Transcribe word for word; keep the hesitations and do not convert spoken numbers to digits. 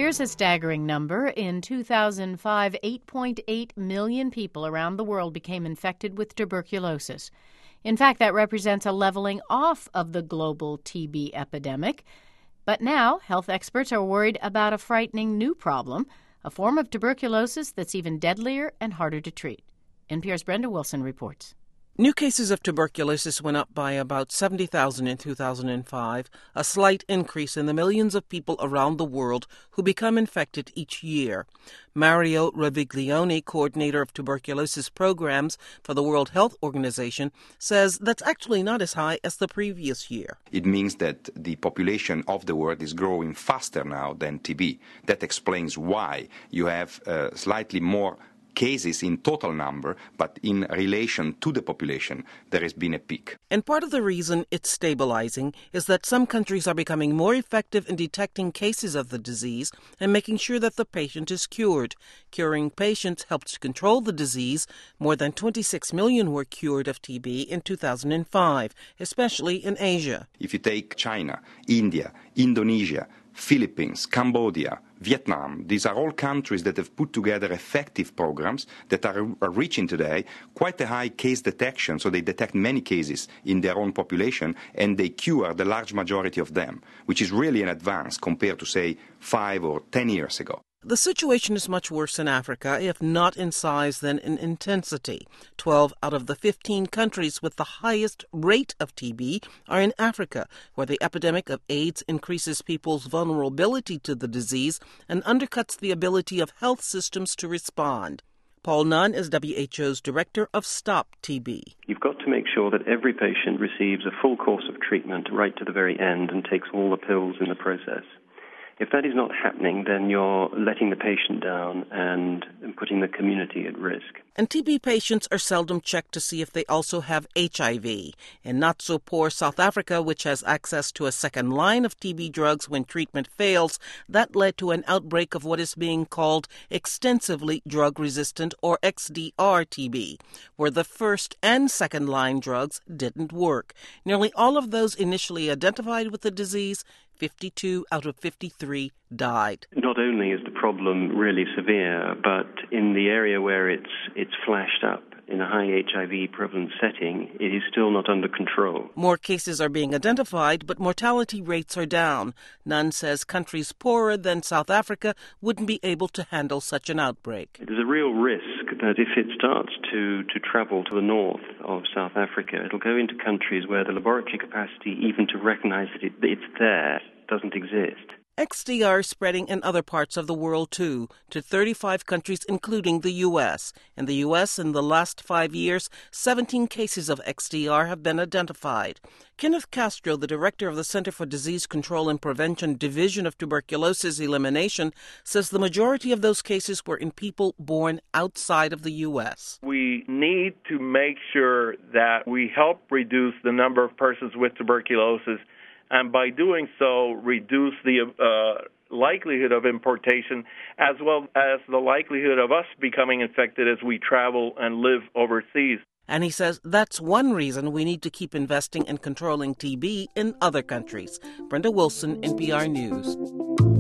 Here's a staggering number. In two thousand five, eight point eight million people around the world became infected with tuberculosis. In fact, that represents a leveling off of the global T B epidemic. But now, health experts are worried about a frightening new problem, a form of tuberculosis that's even deadlier and harder to treat. N P R's Brenda Wilson reports. New cases of tuberculosis went up by about seventy thousand in two thousand five, a slight increase in the millions of people around the world who become infected each year. Mario Roviglione, coordinator of tuberculosis programs for the World Health Organization, says that's actually not as high as the previous year. It means that the population of the world is growing faster now than T B. That explains why you have uh, slightly more cases in total number, but in relation to the population, there has been a peak. And part of the reason it's stabilizing is that some countries are becoming more effective in detecting cases of the disease and making sure that the patient is cured. Curing patients helps control the disease. More than twenty-six million were cured of T B in two thousand five, especially in Asia. If you take China, India, Indonesia, Philippines, Cambodia, Vietnam, these are all countries that have put together effective programs that are, are reaching today quite a high case detection, so they detect many cases in their own population and they cure the large majority of them, which is really an advance compared to, say, five or ten years ago. The situation is much worse in Africa, if not in size, then in intensity. Twelve out of the fifteen countries with the highest rate of T B are in Africa, where the epidemic of AIDS increases people's vulnerability to the disease and undercuts the ability of health systems to respond. Paul Nunn is W H O's director of Stop T B. You've got to make sure that every patient receives a full course of treatment right to the very end and takes all the pills in the process. If that is not happening, then you're letting the patient down and putting the community at risk. And T B patients are seldom checked to see if they also have H I V. In not-so-poor South Africa, which has access to a second line of T B drugs when treatment fails, that led to an outbreak of what is being called extensively drug-resistant, or X D R T B, where the first and second-line drugs didn't work. Nearly all of those initially identified with the disease, fifty-two out of fifty-three, died. Not only is the problem really severe, but in the area where it's it's flashed up in a high H I V prevalent setting, it is still not under control. More cases are being identified, but mortality rates are down. Nunn says countries poorer than South Africa wouldn't be able to handle such an outbreak. There's a real risk that if it starts to, to travel to the north of South Africa, it'll go into countries where the laboratory capacity, even to recognize that it, it's there, doesn't exist. X D R is spreading in other parts of the world, too, to thirty-five countries, including the U S. In the U S, in the last five years, seventeen cases of X D R have been identified. Kenneth Castro, the director of the Center for Disease Control and Prevention Division of Tuberculosis Elimination, says the majority of those cases were in people born outside of the U S. We need to make sure that we help reduce the number of persons with tuberculosis, and by doing so, reduce the uh, likelihood of importation as well as the likelihood of us becoming infected as we travel and live overseas. And he says that's one reason we need to keep investing in controlling T B in other countries. Brenda Wilson, N P R News.